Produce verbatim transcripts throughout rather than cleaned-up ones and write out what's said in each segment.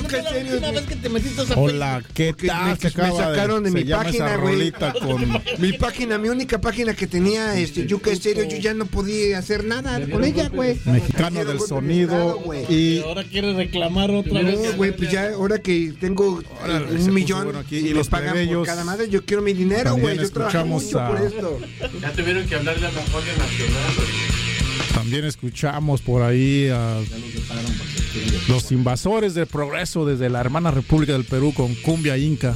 Yuca Estéreo. Una vez que te metiste a esa Hola, ¿qué tal? Me, me sacaron de, de mi página, güey. Con... Mi página, mi única página que tenía este, Yuca Estéreo, yo ya no podía hacer nada con ella, güey. Mexicano del sonido. Y ahora quiere reclamar otra no, vez. No, güey, pues ya ahora que tengo Órale, un millón bueno aquí, y, y los pagan plebeyos, por cada madre, yo quiero mi dinero, güey. Yo trabajo mucho a... por esto. Ya tuvieron que hablar de la Memoria Nacional, güey. También escuchamos por ahí a los invasores del progreso desde la hermana República del Perú con Cumbia Inca.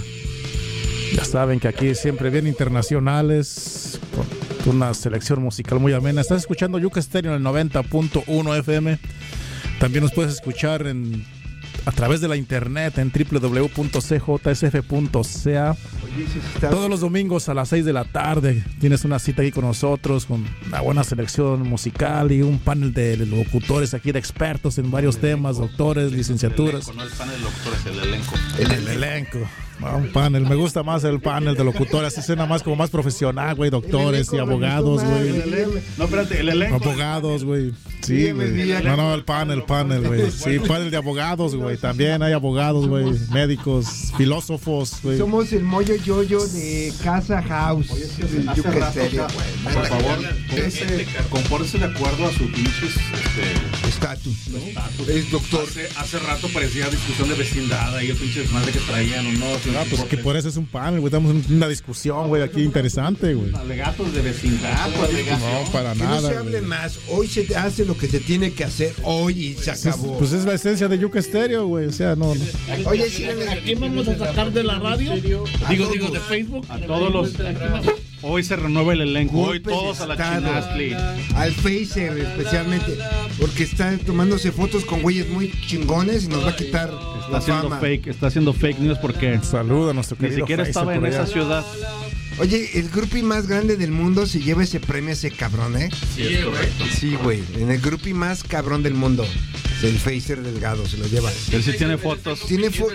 Ya saben que aquí siempre vienen internacionales con una selección musical muy amena. Estás escuchando Yuca Estéreo en el noventa punto uno F M. También nos puedes escuchar en, a través de la internet en doble u doble u doble u punto c j s f punto c a. Todos los domingos a las seis de la tarde tienes una cita aquí con nosotros con una buena selección musical y un panel de locutores aquí de expertos en varios temas, doctores, licenciaturas. El elenco, no el panel de locutores, el elenco. El, el elenco. Ah, un panel, me gusta más el panel de locutores, así suena más como más profesional, güey, doctores y abogados, güey. No, espérate, el elenco. Abogados, güey. Sí, güey. No, no, el panel, panel, güey. Sí, panel de abogados, güey. También hay abogados, güey, médicos, filósofos, güey. Somos el Moyo Yoyo de Casa House. Yuca Estéreo, güey. Por favor, compórtese de acuerdo a su pinches estatus. ¿No? Es doctor. Hace, hace rato parecía discusión de vecindad ahí el pinche desmadre que traían o no. Ah, pues que por eso es un panel, güey. Estamos en una discusión, güey, aquí interesante, güey. Alegatos de vecindad, no, para que nada. No se hable güey. Más. Hoy se hace lo que se tiene que hacer hoy y se acabó. Pues es la esencia de Yuca Estéreo, güey. O sea, no. no. Oye, sí, ¿a quién vamos a sacar de la radio? Digo, digo, de Facebook. A todos los. Hoy se renueva el elenco. Hoy todos a la Chinastli. Al Facer especialmente. Porque está tomándose fotos con güeyes muy chingones y nos va a quitar está la haciendo fama. Fake, está haciendo fake news porque saluda a nuestro querido ni siquiera Facer estaba en esa ciudad. Oye, el groupie más grande del mundo se lleva ese premio ese cabrón, ¿eh? Sí, es correcto. Sí, güey. En el groupie más cabrón del mundo. El Facer Delgado se lo lleva. Él sí tiene fotos. Tiene fotos.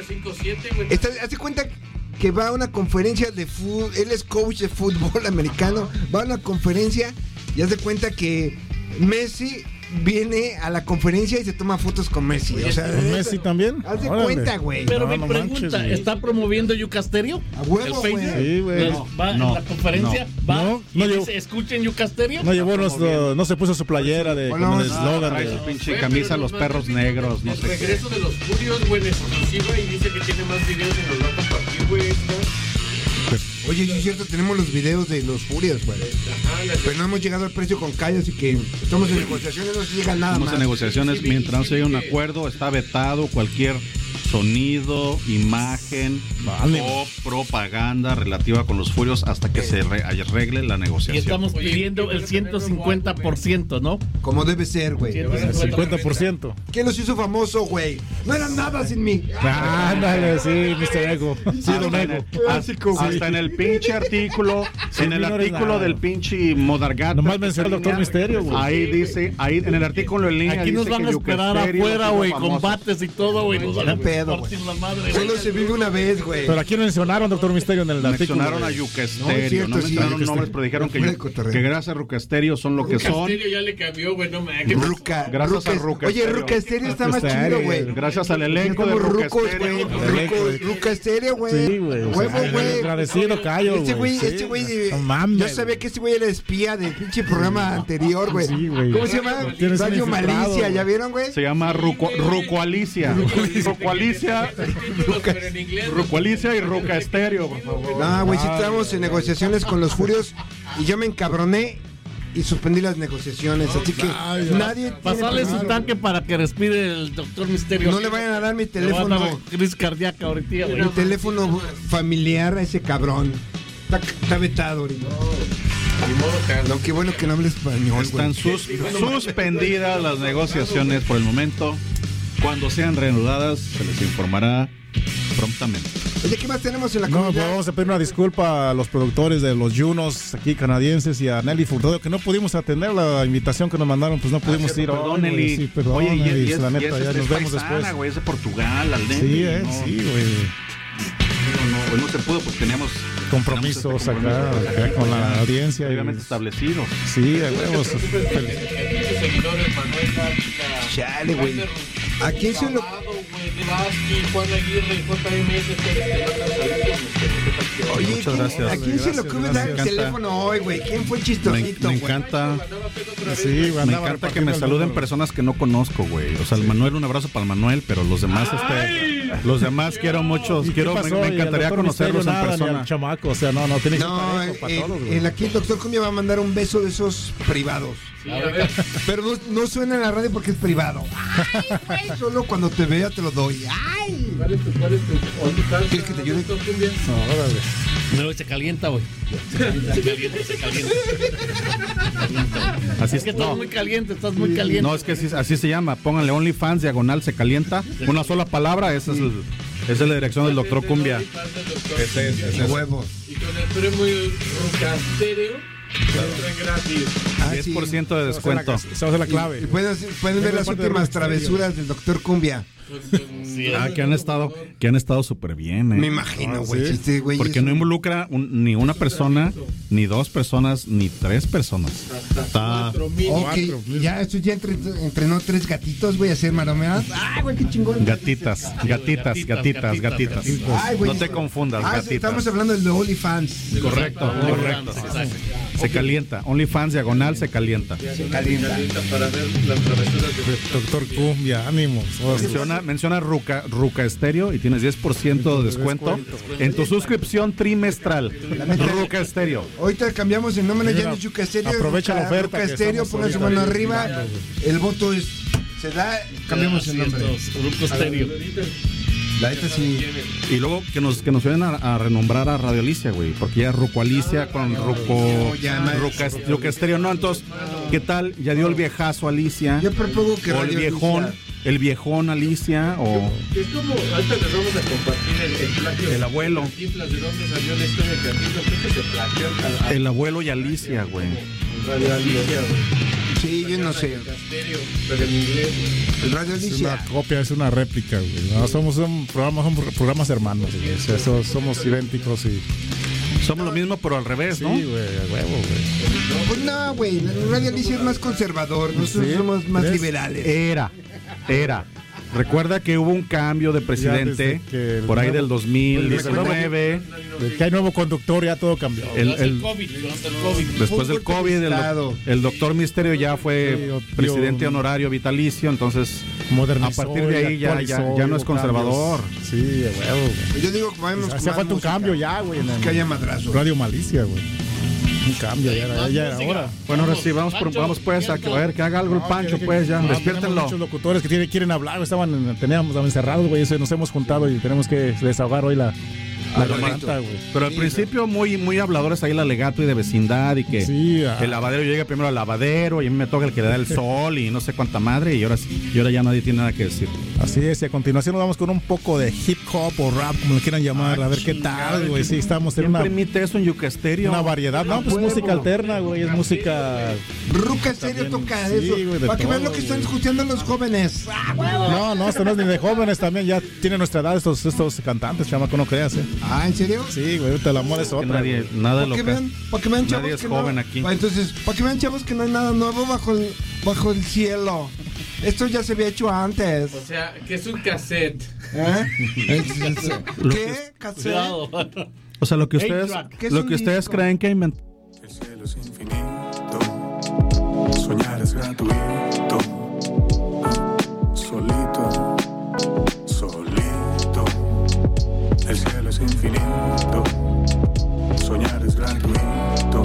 Hace cuenta que va a una conferencia de fútbol. Él es coach de fútbol americano. Va a una conferencia y hace cuenta que Messi viene a la conferencia y se toma fotos con Messi. O sea, ¿con Messi también? Haz de cuenta, güey. Pero no, mi no pregunta, manches, ¿está promoviendo Yuca Estéreo? A huevo, güey. Sí, güey. No, ¿Va no, a la conferencia? no, ¿Va? no, y no dice, llevo, escuchen Yuca Estéreo? No llevó, no, no se puso su playera de, bueno, con el no, eslogan trae de... su pinche camisa, los perros negros, no sé qué. El regreso de los Furios, güey, en exclusiva y dice que tiene más videos y nos va a compartir, güey. Oye, sí es cierto, tenemos los videos de los Furios, güey. Pero no hemos llegado al precio con Cayo, así que estamos en negociaciones, no se llega nada Estamos más. en negociaciones, mientras no se llegue a un acuerdo, está vetado cualquier sonido, imagen vale. o propaganda relativa con los Furios hasta que se re- arregle la negociación. Y estamos pidiendo el ciento cincuenta por ciento, ¿no? Como debe ser, güey. El cincuenta por ciento. ¿Quién los hizo famoso, güey? No eran nada sin mí. Ándale, sí, mister Ego. Sí, don Ego. Clásico, Hasta güey. en el pinche artículo, en el no eres artículo nada. del pinche Modargata. Nomás mencionó al Doctor Misterio, güey. Ahí dice, ahí en el artículo en línea Aquí nos dice van a que Yuca esperar Estéreo afuera, los güey, hizo famosos. combates y todo, güey. Nos van a pedo, partir la madre, güey. Solo se vive una vez, güey. Pero aquí mencionaron, Doctor Misterio, en el artículo. Mencionaron a güey. Yuca No, es Estéreo, cierto, no sí, mencionaron Yuca nombres, Estéreo. pero dijeron que, Fue Yu- de cotorreo. que gracias a Yuca Estéreo son lo que son. Estéreo ya le cambió, güey, no me Ruca. Gracias a Ruca- Ruca Oye, Estéreo. Ruca Estéreo está más Estéreo, chido, güey. Gracias al elenco de Estamos Ruca rucos, Estéreo. güey. Ruco- Ruca Estéreo, güey. Sí, güey. o Huevo, sea, güey. agradecido, Cayo, Este güey, sí. este güey, eh, No mames, yo sabía que este güey era espía del pinche programa anterior, güey. Sí, güey. ¿Cómo se llama? Tienes un Radio infiltrado, Malicia, güey. ¿ya vieron, güey? Se llama Ruco, Rucoalicia. Rucoalicia. pero en inglés. Rucoalicia y Ruca Estéreo, por favor. No, güey, sí estábamos en negociaciones con los Furios y yo me encabroné y suspendí las negociaciones, así que Ay, ya. nadie tiene Pasarle su permiso. tanque para que respire el Doctor Misterio. No le vayan a dar mi Le van a dar teléfono, crisis cardíaca ahorita, güey. mi teléfono familiar a ese cabrón. Está, está vetado ahorita. No, qué bueno que no hable español, Están güey. sus- suspendidas las negociaciones por el momento. Cuando sean reanudadas, se les informará prontamente. Oye, ¿qué más tenemos en la No, pues comunidad? vamos a pedir una disculpa a los productores de los Junos aquí canadienses y a Nelly Furtado que no pudimos atender la invitación que nos mandaron, pues no pudimos ir. Perdón, hoy, güey. Nelly. Sí, perdón, Oye, y, Nelly, y es, la y neta, es- ya es nos vemos paisana, después. güey, es de Portugal, al Nelly. Sí, eh, no, sí, güey. No, no, hoy no se pudo porque teníamos Compromisos teníamos este acá, compromiso acá con la audiencia. y- previamente establecidos. Sí, a huevos. seguidores, Manuel Dávila. Chale, güey. ¿A quién se lo, Vázquez, Juan Aguirre, J M S, te mandan saludos. Oye, muchas ¿quién- gracias. ¿a quién se le ocurre dar el teléfono hoy, güey? ¿Quién fue Me, chistosito, me güey? encanta, Sí, güey, me andaba encanta que me repartiendo el saluden número. personas que no conozco, güey. O sea, el Manuel, un abrazo para el Manuel, pero los demás, este, los demás quiero muchos, ¿Y qué quiero, me, pasó? me ¿Y el encantaría doctor conocerlos Misterio en nada, ni persona. al chamaco, o sea, no, no, tiene que ser No, parejo para el, todos, güey. el- aquí el doctor Cumbia va a mandar un beso de esos privados. Pero no, no suena en la radio porque es privado. Ay, güey, solo cuando te vea te lo doy. Ay. ¿Cuál es tu, cuál es tu OnlyFans? ¿Quieres que te ayude? doctor Cumbia? No, órale. No, se calienta, güey. Se calienta, se calienta. Así Es que es, estás no, muy caliente, estás muy caliente. no, es que así, así se llama. Pónganle OnlyFans, diagonal, se calienta. Una sola palabra, esa es, el, esa es la dirección del doctor Cumbia. Ese es, ese es. Huevos. Y con el premio Rucastéreo, entran gratis. Ah, diez por sí. ciento de descuento. Esa va a ser la clave. Y pueden, pueden ver las parte de últimas Rockstar, travesuras del doctor Cumbia. Sí, Ah, que han estado, que han estado súper bien, eh. Me imagino, güey. sí. si este güey Porque es no un- involucra un- ni una persona, ni dos personas, ni tres personas. Está Cuatro mil. Ok, Cuatro, ya esto ya entre- entrenó tres gatitos, voy a hacer maromeadas. Ay, güey, qué chingón. gatitas, gatitas, gatitas, gatitas. Ay, güey. No te confundas, Ah, sí, gatitas. estamos hablando del de OnlyFans. Correcto, correcto. Se calienta. OnlyFans diagonal se calienta. Se calienta. Para ver las travesuras de Doctor Cumbia, ánimos. Menciona, menciona Ruca, Ruca Estéreo y tienes diez por ciento de descuento en tu suscripción trimestral. Ruca Estéreo. Ahorita cambiamos el nombre, ya Mira, no es Yuca Estéreo. es aprovecha la Ruca- oferta Ruca que Estéreo, estamos pongan su ahorita mano arriba. brindando, El voto es. Se da, cambiamos el nombre. Grupo Estéreo. La neta sí. Y luego que nos que nos vayan a, a renombrar a Radio Alicia, güey, porque ya Ruco Alicia con Ruco ya no hay- Ruca, Ruca Estéreo, no, entonces, ¿qué tal? Ya dio el viejazo Alicia. Yo propongo que o el Radio viejón, Alicia- el viejón Alicia o Es como, ahorita les vamos a compartir el, el plagio. El abuelo. Cantinflas, ¿de dónde salió la historia de Cantinflas? Creo que se plagió al- al- el abuelo y Alicia, güey. Radio Alicia, güey. Sí, yo no sé. Estéreo, pero en inglés, güey. El Radio Es Alicia. una copia, es una réplica, güey. No, somos un programa, somos programas hermanos, güey. O sea, so- somos idénticos y. Somos lo mismo, pero al revés, Sí, ¿no? güey, a huevo, güey. Pues no, güey. El Radio Alicia es más conservador. Nosotros Sí, somos más ¿crees? liberales. Era, era. Recuerda que hubo un cambio de presidente desde que el por ahí nuevo- del dos mil diecinueve, De que hay nuevo conductor, ya todo cambió. el, Durante el el- COVID, durante el COVID. después del Fútbol COVID, el, televisado. el doctor Misterio ya Sí, fue dio- presidente honorario vitalicio, entonces Modernizó a partir de y ahí ya, ya, actualizó, ya no es hubo conservador. cambios. Sí, a huevo, güey. Yo digo que vamos Hacía falta un cambio ya, güey. en el- Que haya madrazo. Radio Malicia, güey. Un cambio, ya era, ya era hora. Bueno, ahora sí, vamos, por- vamos pues a que, a ver, que haga algo el Pancho, pues ya, No, despiértenlo. tenemos muchos locutores que tienen, quieren hablar, güey, estaban, teníamos encerrados, güey, ese- nos hemos juntado y tenemos que desahogar hoy la, la garganta, güey. Pero al principio muy muy habladores ahí el alegato y de vecindad y que Sí, ah. el lavadero llega primero al lavadero y a mí me toca el que le da el sol y no sé cuánta madre y ahora sí- y ahora ya nadie tiene nada que decir. Así es, y a continuación nos vamos con un poco de hip hop o rap, como le quieran llamar, a ver qué tal, güey. Sí, estamos en ¿Quién una, permite eso en Yuca Estéreo? una variedad. No, pues música alterna, güey, es música. Ruca Estéreo toca sí, eso. güey, de Para que vean todo, lo que están güey. escuchando los jóvenes. No, no, esto no es ni de jóvenes también, ya tienen nuestra edad estos, estos cantantes, chamaco, no creas, ¿eh? Ah, ¿en serio? Sí, güey, ahorita el amor es Que otra. nadie, güey. nada de Para lo que que vean, para que vean chavos nadie es que joven no, aquí. Ah, entonces, para que vean chavos que no hay nada nuevo bajo el, bajo el cielo. Esto ya se había hecho antes. O sea, que es un cassette. ¿Eh? ¿Qué? ¿Cassette? Cuidado. O sea, lo que ustedes Eight-track. ¿Qué es lo un que ustedes disco? creen que inventó El cielo es infinito, soñar es gratuito, solito, solito. El cielo es infinito, soñar es gratuito,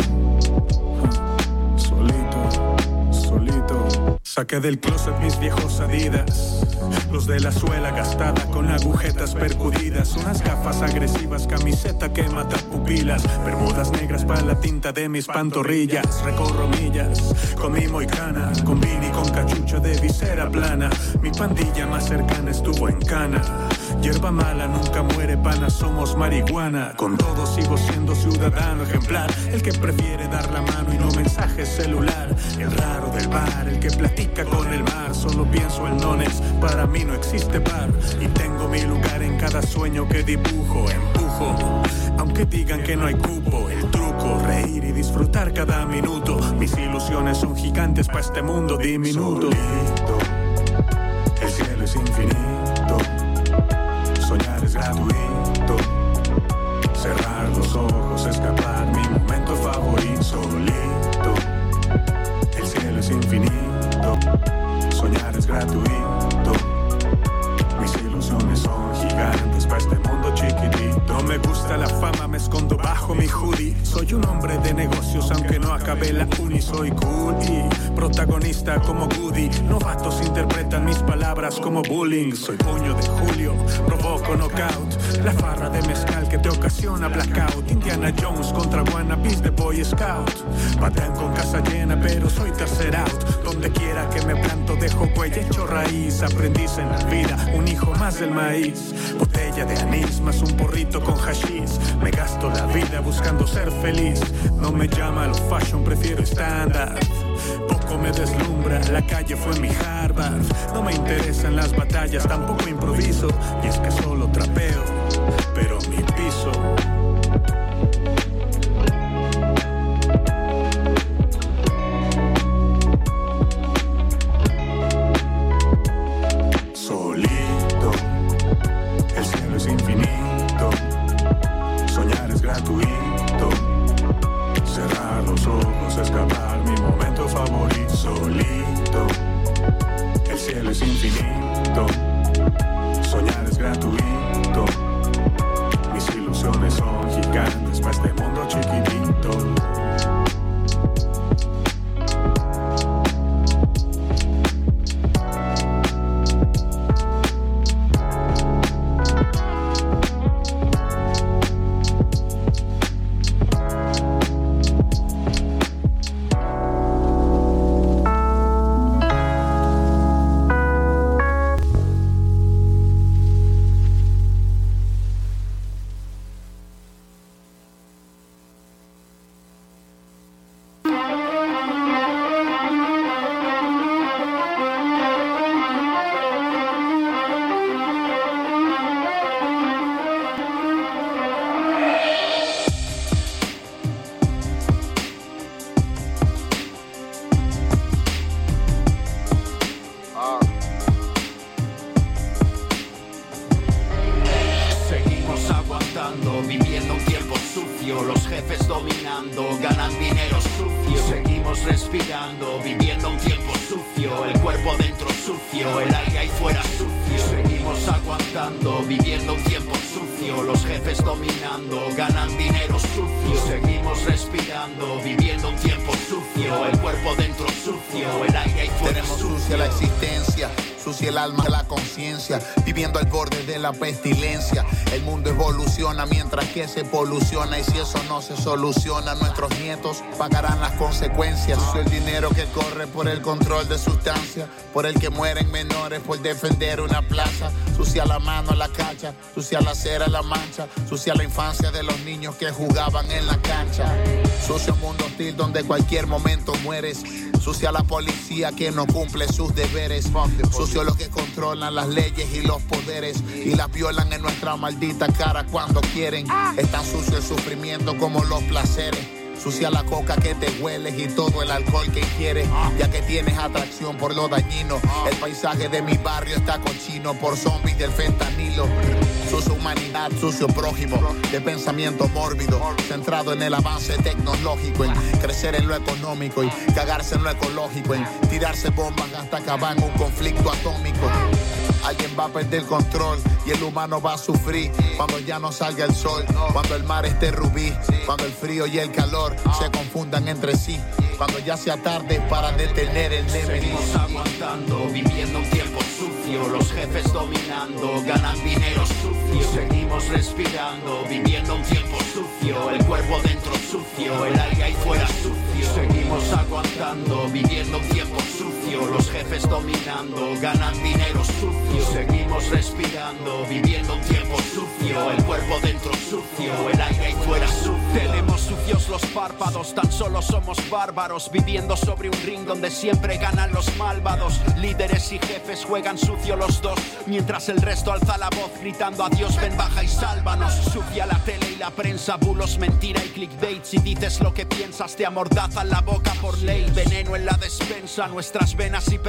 solito, solito. Saqué del closet mis viejos Adidas, los de la suela gastada con agujetas percudidas, unas gafas agresivas, camiseta que mata pupilas, bermudas negras para la tinta de mis pantorrillas. Recorro millas con mi moicana, con Vini con cachucha de visera plana. Mi pandilla más cercana estuvo en Cana. Hierba mala nunca muere, pana, somos marihuana. Con todo sigo siendo ciudadano ejemplar, el que prefiere dar la mano y no mensaje celular. El raro del bar, el que platica con el mar. Solo pienso en nones, para mí no existe bar. Y tengo mi lugar en cada sueño que dibujo, empujo. Aunque digan que no hay cupo, el truco, reír y disfrutar cada minuto. Mis ilusiones son gigantes para este mundo diminuto. Solito, el cielo es infinito, gratuito. Cerrar los ojos, escapar, mi momento favorito. Solito, el cielo es infinito. Soñar es gratuito. Mis ilusiones son gigantes para este mundo chiquitito. No me gusta la fama, me escondo bajo mi hoodie. Soy un hombre de negocios, aunque no acabé la uni. Soy cool y protagonista como Woody. Novatos interpretan mis palabras como bullying. Soy puño de Julio, provoco knockout. La farra de mezcal que te ocasiona blackout. Indiana Jones contra wannabes de Boy Scout. Patean con casa llena, pero soy tercer out. Donde quiera que me planto dejo huella, hecho raíz. Aprendiz en la vida, un hijo más del maíz. Botella de anís más un porrito con hashish. Me gasto la vida buscando ser feliz. No me llama lo fashion, prefiero estándar. Poco me deslumbra, la calle fue mi Harvard. No me interesan las batallas, tampoco improviso. Y es que solo trapeo, pero mi piso. Solito, el cielo es infinito. Soñar es gratuito. Cerrar los ojos, escapar, mi momento favorito. Solito, el cielo es infinito. Soñar es gratuito. Mis ilusiones son gigantes para este mundo chiquitito. Viviendo al borde de la pestilencia. El mundo evoluciona mientras que se poluciona. Y si eso no se soluciona, nuestros nietos pagarán las consecuencias. Sucio el dinero que corre por el control de sustancias, por el que mueren menores por defender una plaza. Sucia la mano la cacha, sucia la cera la mancha, sucia la infancia de los niños que jugaban en la cancha. Sucio un mundo hostil donde cualquier momento mueres. Sucia la policía que no cumple sus deberes. Sucio los que controlan las leyes y los poderes y las violan en nuestra maldita cara cuando quieren. Es tan sucio el sufrimiento como los placeres. Sucia la coca que te hueles y todo el alcohol que quieres, ya que tienes atracción por lo dañino. El paisaje de mi barrio está cochino por zombies del fentanilo. Sucia humanidad, sucio prójimo, de pensamiento mórbido, centrado en el avance tecnológico, en crecer en lo económico y cagarse en lo ecológico, en tirarse bombas hasta acabar en un conflicto atómico. Alguien va a perder el control y el humano va a sufrir cuando ya no salga el sol, cuando el mar esté rubí, cuando el frío y el calor se confundan entre sí, cuando ya sea tarde para detener el Nemesis. Seguimos aguantando, viviendo un tiempo sucio, los jefes dominando, ganan dinero sucio. Seguimos respirando, viviendo un tiempo sucio, el cuerpo dentro sucio, el aire ahí fuera sucio. Seguimos aguantando, viviendo un tiempo sucio, los jefes dominando, ganan dinero sucio. Seguimos respirando, viviendo un tiempo sucio, el cuerpo dentro sucio, el aire ahí fuera sucio. Tenemos sucios los párpados, tan solo somos bárbaros, viviendo sobre un ring donde siempre ganan los malvados. Líderes y jefes juegan sucio los dos, mientras el resto alza la voz gritando a Dios ven, baja y sálvanos. Sucia la tele y la prensa, bulos, mentira y clickbait. Si dices lo que piensas te amordazan la boca por ley. Veneno en la despensa, nuestras venas hiper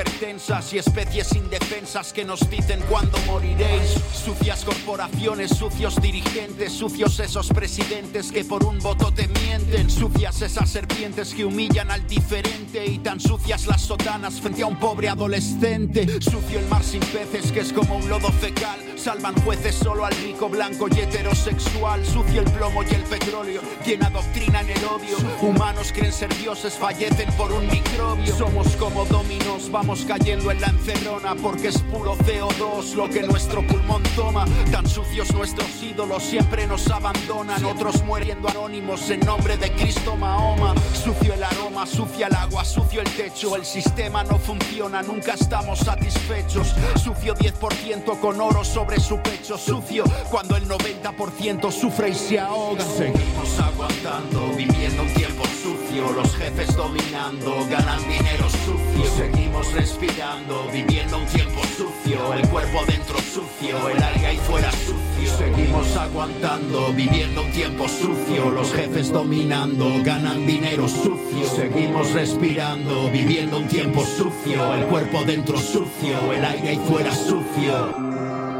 hipertensas y especies indefensas que nos dicen cuándo moriréis. Sucias corporaciones, sucios dirigentes, sucios esos presidentes que por un voto te mienten. Sucias esas serpientes que humillan al diferente y tan sucias las sotanas frente a un pobre adolescente. Sucio el mar sin peces que es como un lodo fecal. Salvan jueces solo al rico, blanco y heterosexual. Sucio el plomo y el petróleo, quien adoctrina en el odio. Humanos creen ser dioses, fallecen por un microbio. Somos como dominos, vamos cayendo en la encerrona, porque es puro C O dos lo que nuestro pulmón toma. Tan sucios nuestros ídolos, siempre nos abandonan. Otros muriendo anónimos en nombre de Cristo Mahoma. Sucio el aroma, sucia el agua, sucio el techo. El sistema no funciona, nunca estamos satisfechos. Sucio diez por ciento con oro sobre su pecho. Sucio cuando el noventa por ciento sufre y se ahoga. Seguimos aguantando, viviendo un tiempo sucio. Los jefes dominando, ganan dinero sucio. Seguimos respirando, viviendo un tiempo sucio. El cuerpo dentro sucio, el aire ahí fuera sucio. Seguimos aguantando, viviendo un tiempo sucio. Los jefes dominando, ganan dinero sucio. Seguimos respirando, viviendo un tiempo sucio. El cuerpo dentro sucio, el aire ahí fuera sucio.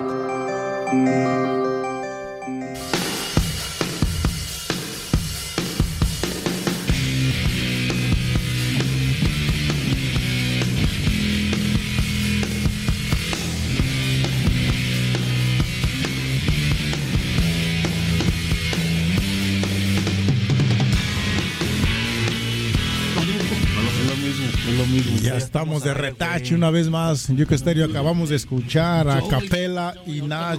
Ya estamos de retache una vez más. Yuca Stereo, acabamos de escuchar a Capela y Nach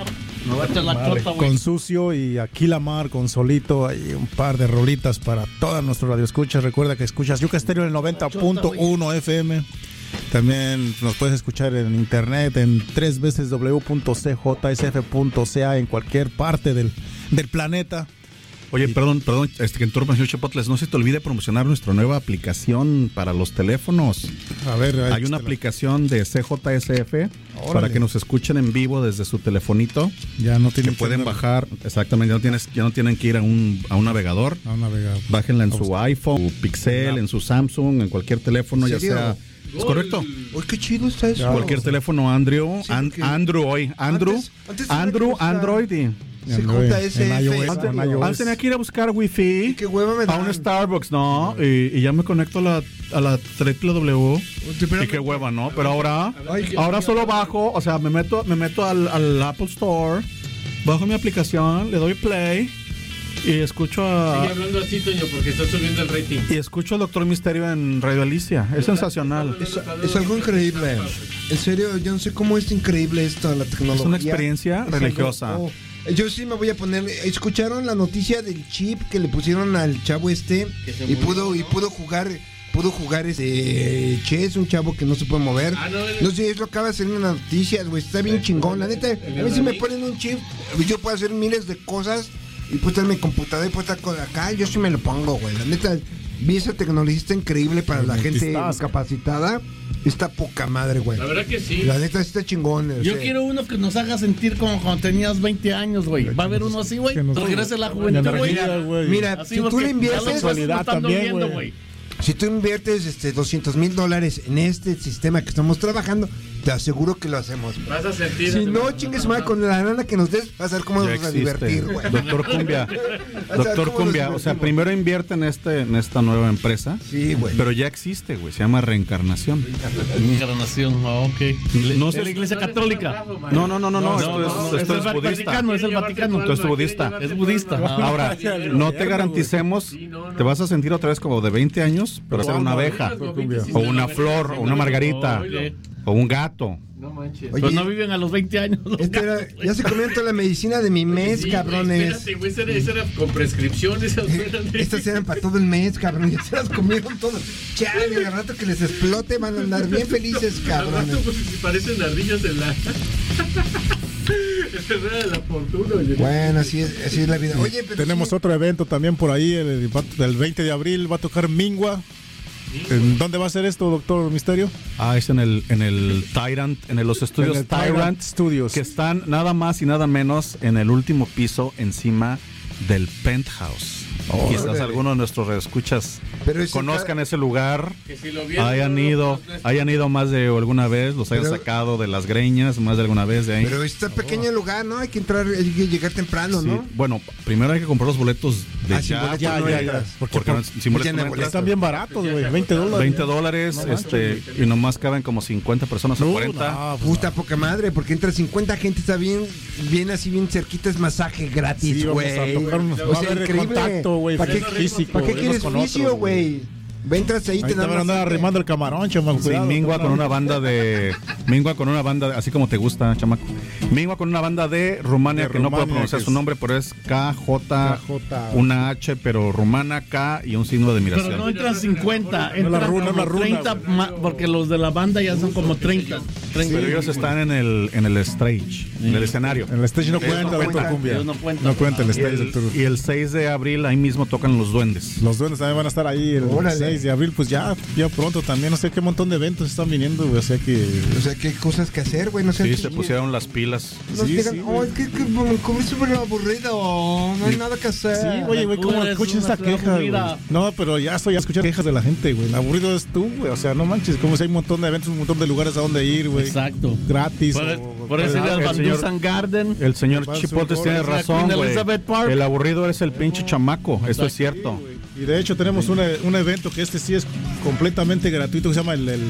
con Sucio y Aquila Mar con Solito. Hay un par de rolitas para todas nuestras radioescuchas. Recuerda que escuchas Yuca Stereo en el noventa punto uno F M. También nos puedes escuchar en internet en tres veces w punto c j s f punto c a en cualquier parte del, del planeta. Oye, perdón, perdón, este que interrumpa, señor Chapotles, no se te olvide promocionar nuestra nueva aplicación para los teléfonos. A ver, hay una aplicación de C J S F para que nos escuchen en vivo desde su telefonito. Ya no tienen que pueden que bajar, exactamente, ya no tienes, ya no tienen que ir a un a un navegador. A un navegador. Bájenla en su iPhone, su Pixel, en su Samsung, en cualquier teléfono, ya sea. ¿Es correcto? Uy, qué chido está eso. Cualquier teléfono Android, Sí, and, Android, Andrew, antes, antes Andrew, Android. Y, C J S F. Antes tenía que ir a buscar wifi ¿Qué hueva me a un Starbucks, ¿no? Y, y ya me conecto a la, a la triple W. Y qué hueva, ¿no? Pero ahora, ahora solo bajo, o sea, me meto, me meto al, al Apple Store, bajo mi aplicación, le doy play y escucho a... Sigue hablando así, Toño, porque está subiendo el rating. Y escucho al Doctor Misterio en Radio Alicia. Es sensacional. Es, es algo increíble. En serio, yo no sé cómo es increíble esto, la tecnología. Es una experiencia es religiosa. Algo, oh, yo sí me voy a poner. ¿Escucharon la noticia del chip que le pusieron al chavo este? Y pudo, y pudo jugar... Pudo jugar ese chess, un chavo que no se puede mover. Ah, no, no, no sé, eso acaba de ser una noticia, güey. Está bien chingón. La neta, a ver si me ponen un chip. Yo puedo hacer miles de cosas. Y puedo estar en mi computadora y puedo estar con acá. Yo sí me lo pongo, güey. La neta, vi esa tecnología, está increíble para la gente incapacitada. Está poca madre, güey. La verdad que sí. La neta está chingón. Yo sé. quiero uno que nos haga sentir como cuando tenías veinte años, güey. Va a haber uno así, güey. Regresa la juventud, güey. Mira, así, si tú le inviertes... también, güey. Si tú inviertes este, doscientos mil dólares en este sistema que estamos trabajando, te aseguro que lo hacemos. Vas a sentir. Si no, chingues madre, con la lana que nos des, vas a ver cómo nos vamos a divertir, güey. Doctor Cumbia. Doctor Cumbia, o sea, primero invierte en este en esta nueva empresa. Sí, güey. Pero ya existe, güey. Se llama Reencarnación. Reencarnación, ah, ok. No es la Iglesia Católica. No, no, no, no, no. Esto, no, es, esto es, es budista. Vaticano, es el Vaticano. Esto es budista. Es budista. Ahora, no te garanticemos, te vas a sentir otra vez como de veinte años, pero ser una abeja, o una flor, o una margarita, o un gato. No manches. Oye, pues no viven a los veinte años. Este era, ya se comieron toda la medicina de mi mes, sí, cabrones. Espérate, güey, esa era, esa era con prescripciones. Estas eran para todo el mes, cabrón. Ya se las comieron todas. Chale, al rato que les explote van a andar bien felices, cabrones. Al rato, pues, si parecen ardillas en la... Es de la fortuna, oye. Bueno, así es, así es la vida. Oye, pero tenemos sí. otro evento también por ahí, el, el veinte de abril va a tocar Mingua. ¿En dónde va a ser esto, Doctor Misterio? Ah, es en el en el Tyrant, en el, los estudios en el Tyrant, Tyrant Studios, que están nada más y nada menos en el último piso encima del penthouse. Oh, quizás algunos de nuestros escuchas conozcan ese lugar, si vieron, hayan ido, hayan ido más de alguna vez, los hayan pero, sacado de las greñas más de alguna vez de ahí. Pero este pequeño oh. lugar, ¿no? Hay que entrar, hay que llegar temprano, sí. ¿no? Bueno, primero hay que comprar los boletos de ah, ya, ya, ya, ya, ya. Porque, porque no, sin boletos no boletos. Están bien baratos, güey, veinte dólares. veinte dólares, no este, y nomás caben como cincuenta personas o cuarenta. No, puta poca madre, porque entre cincuenta gente está bien, bien así, bien cerquita, es masaje gratis, güey. Sí, o sea, increíble. Contacto, güey, ¿Para qué, físico, ¿para qué quieres fisio, güey? Ventras ahí, ahí te van a andar arrimando el camarón, chamaco. Sí, Mingua con una banda de. Mingua con una banda, de, así como te gusta, chamaco. Mingua con una banda de Rumania, de que Rumania, no puedo pronunciar su nombre, pero es K J, una H, pero rumana, K y un signo de admiración. Pero no entran cincuenta, entran no la runa, como la runa, treinta, ma, porque los de la banda ya son como treinta. treinta. Pero ellos están en el, en el stage, sí. en el escenario. En el stage no cuenta, no cuenta, cumbia. No cuenta, no cuenta el stage el, del tour. Y el seis de abril ahí mismo tocan los duendes. Los duendes también van a estar ahí el Órale. seis de abril, pues ya, ya pronto también. No sé qué montón de eventos están viniendo, güey. O sea que. O sea, qué cosas que hacer, güey. No sé. Sí, se pusieron las pilas. Nos sí, digan, sí, oh, es que, que como es súper aburrido. No hay nada que hacer. Sí, oye, güey, ¿cómo escuchas esta queja, güey? No, pero ya estoy a escuchar quejas de la gente, güey. Aburrido es tú, güey. O sea, no manches, como si hay un montón de eventos, un montón de lugares a donde ir, güey. Exacto. Gratis. Por, o, por eso el, el señor Garden. El señor Chipotes tiene razón, güey. El aburrido es el pinche chamaco. Eso es cierto. Sí, y de hecho tenemos un, un evento que este sí es completamente gratuito que se llama el, el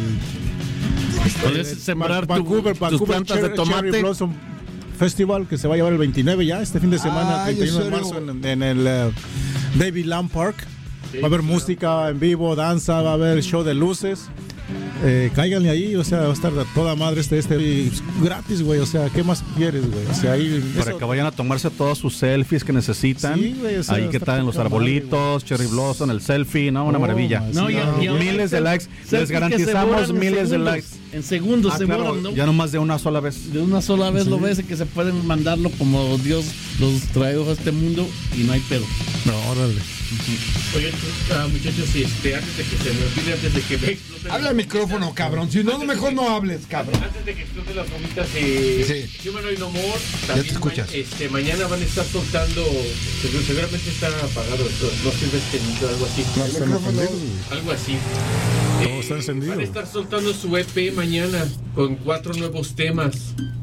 puedes sembrar Vancouver, tu, Vancouver tus plantas Cherry, de tomate. Cherry Blossom Festival, que se va a llevar el veintinueve ya, este fin de semana, ah, treinta y uno de marzo, en, en el uh, David Lamb Park. Sí, va a haber claro. música en vivo, danza, va a haber show de luces. Eh, cáiganle ahí, o sea, va a estar toda madre este, este gratis, güey, o sea, ¿qué más quieres, güey? O sea, ahí... Para eso... que vayan a tomarse todos sus selfies que necesitan. Sí, güey, o sea, ahí que están en los arbolitos, madre, Cherry Blossom, el selfie, ¿no? Una oh, maravilla. No, sí, ya, no. Ya, miles de likes, les garantizamos miles de likes. En segundos, ah, se claro, borran, ¿no? Ya nomás de una sola vez. De una sola vez sí. lo ves, que se pueden mandarlo como Dios los trajo a este mundo y no hay pedo. No, órale. Uh-huh. Oye, uh, muchachos, este, antes de que se me olvide, antes de que me explote... Habla al micrófono, cabrón. Si no, mejor de, no hables, cabrón. Antes de que exploten las gomitas, eh, sí. Humanoid No More, también ya te escuchas. Ma- este, mañana van a estar soltando, seguramente está apagado, no sirve este micro, algo así. No, está micrófono, algo así. Todo eh, está encendido. Van a estar soltando su E P mañana con cuatro nuevos temas.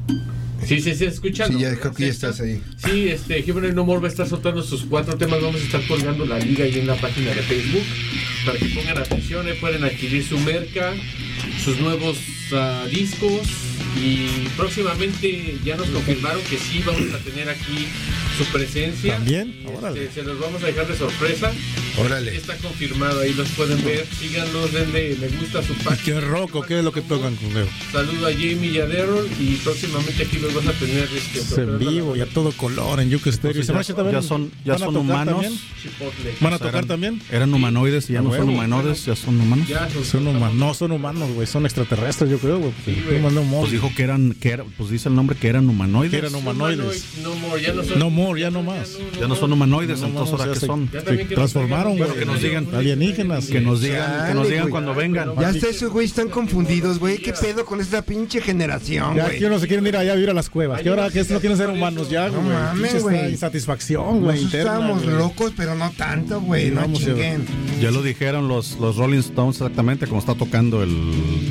Sí, sí, sí, escuchando. Sí, ya creo que ya estás ahí. Sí, este, Humanoid No More va a estar soltando sus cuatro temas. Vamos a estar colgando la liga ahí en la página de Facebook para que pongan atención. Ahí pueden adquirir su merca, sus nuevos uh, discos. Y próximamente ya nos confirmaron que sí vamos a tener aquí su presencia. ¿También? Este, se los vamos a dejar de sorpresa. Órale. Está confirmado, ahí los pueden ver. Síganlos, denle me gusta a su página. ¿Qué rock o qué es lo que tocan con Leo? Saludo a Jamie y a Daryl y próximamente aquí los vas a tener este, en vivo y a todo color en Yuka Stereo. Pues ya, ya son, ya son humanos. ¿Van a tocar eran, también? Eran humanoides y ya ah, no bueno, son humanoides, ya son humanos. Ya son, son humanos. No son humanos, güey, son extraterrestres, yo creo, güey. Sí, pues dijo que eran, que era, pues dice el nombre que eran humanoides. Que eran humanoides. No more, ya no son. No more, ya no más. Ya no son humanoides, entonces ahora que son. Se transformaron, güey. Que nos digan alienígenas. Que nos digan, que nos digan cuando vengan. Ya hasta esos güey están confundidos, güey. ¿Qué pedo con esta pinche generación, ya güey? Ya que no se quieren ir allá a vivir a las cuevas. Que ahora que no quieren ser humanos ya, güey. No mames, güey. Insatisfacción, güey. Estábamos locos, pero no tanto, güey. No chinguen. Ya lo dijeron los, los Rolling Stones exactamente como está tocando el,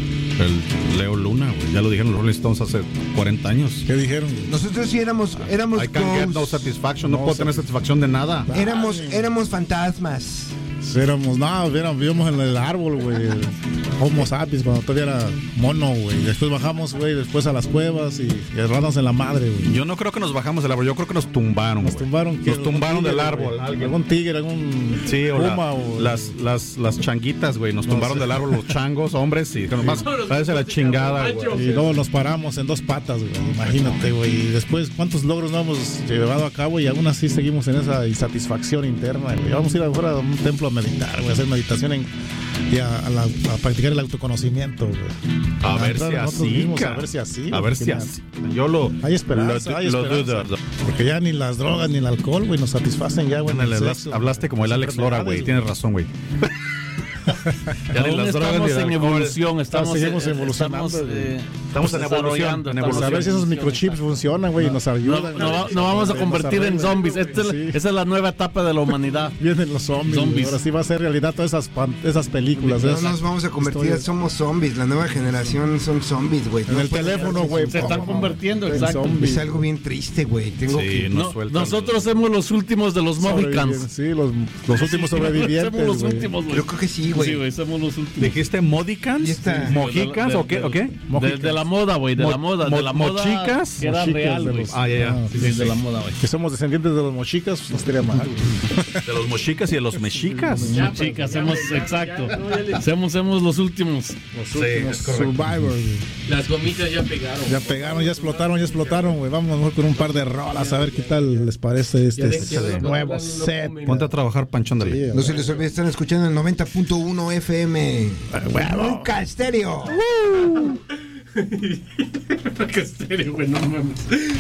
el Leo Luna, güey. Ya lo dijeron los Rolling Stones hace cuarenta años. ¿Qué dijeron? Nosotros sí éramos, éramos I can't get no satisfaction. No, no puedo tener satisfacción de nada. Éramos, éramos fantasmas. Éramos, no, vivíamos en el árbol, güey. Homo sapiens, cuando todavía era mono, güey. Después bajamos, güey, después a las cuevas y, y errarnos en la madre, güey. Yo no creo que nos bajamos del árbol, yo creo que nos tumbaron. Nos tumbaron, nos tumbaron tigre, del árbol. Güey. Algún tigre, algún sí, puma, o, la, o las, las, las changuitas, güey. Nos no tumbaron sé. del árbol los changos, hombres, y que nomás parece la chingada, güey. Y luego nos paramos en dos patas, güey. Imagínate, güey. Y después, ¿cuántos logros no hemos llevado a cabo? Y aún así seguimos en esa insatisfacción interna, güey. Vamos a ir afuera a un templo a meditar, güey, a hacer meditación en, y a, a, la, a practicar el autoconocimiento, güey. A, a ver si así, mismos, a ver si así. A ver si así. Yo lo hay esperanza, lo, hay esperanza. Lo porque ya ni las drogas ni el alcohol, güey, nos satisfacen ya, güey. Bueno, hablaste como el Alex Lora, güey. Tienes razón, güey. Ya aún las estamos en evolución, estamos, seguimos eh, evolucionando. Estamos, eh, estamos en evolución. En Pues a ver si esos microchips funcionan, güey, y nos ayudan. No, no, no vamos a convertir en zombies. Esta es, sí. Esa es la nueva etapa de la humanidad. Vienen los zombies. zombies. Ahora sí va a ser realidad todas esas, esas películas. No nos vamos a convertir, somos zombies. La nueva generación son zombies, güey. En no el teléfono, güey. Se están convirtiendo, exacto. Es algo bien triste, güey. Tengo sí, que. No, nosotros somos los últimos de los Mohicans. Sí, los, los últimos sobrevivientes. Somos los últimos, güey. Yo creo que sí, güey. Sí, güey, somos los últimos. ¿Dijiste Mohicans? ¿Mohicans o qué? ¿O qué? De, de la moda, güey, de Mo, la moda. Mo, De la moda. Mochicas. Que era real, de güey. los, ah, ya, ya. Ah, sí, sí, sí, de la moda, güey. Que somos descendientes de los mochicas, pues no estaría mal. De los mochicas y de los mexicas. Mochicas, somos, exacto. Somos, somos los últimos. Los últimos sí, survivors. Las gomitas ya pegaron. Ya pegaron, ya explotaron, ya explotaron, güey. Vamos mejor con un par de rolas a ver qué tal les parece este, este nuevo set. Ponte a trabajar, Panchón de sí, no se les olvide, están escuchando el noventa punto uno F M. Nunca estéreo. Nunca estéreo, güey, no mames.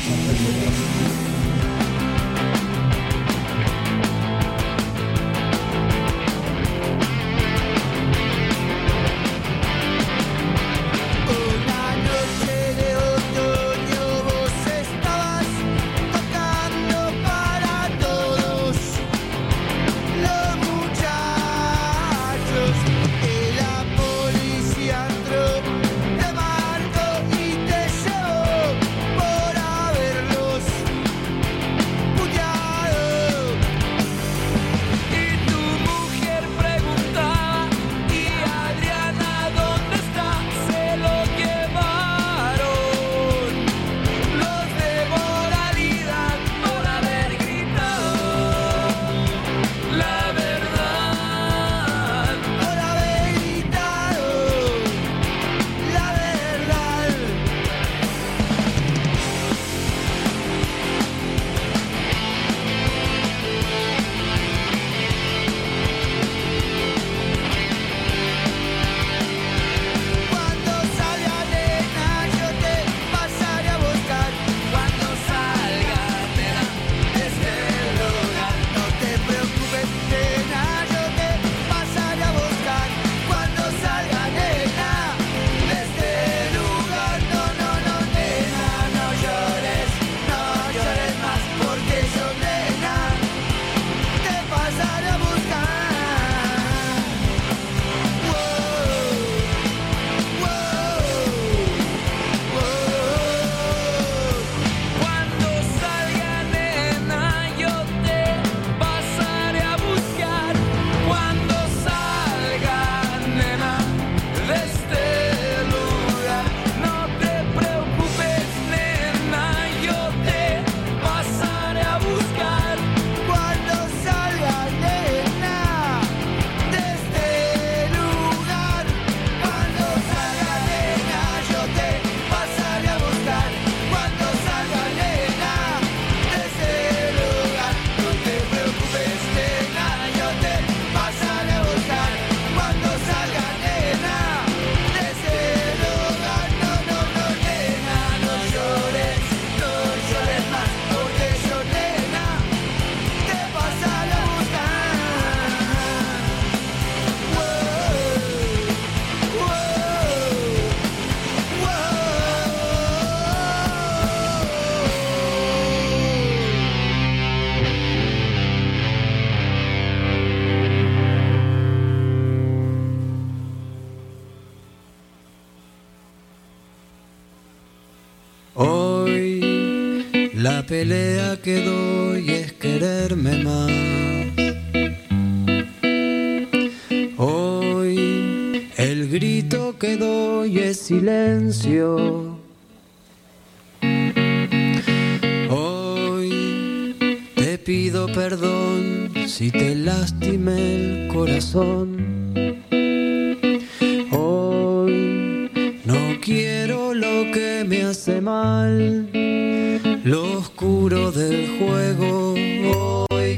La pelea que doy es quererme más. Hoy el grito que doy es silencio. Hoy te pido perdón si te lastimé el corazón. Hoy no quiero lo que me hace mal, lo oscuro del juego.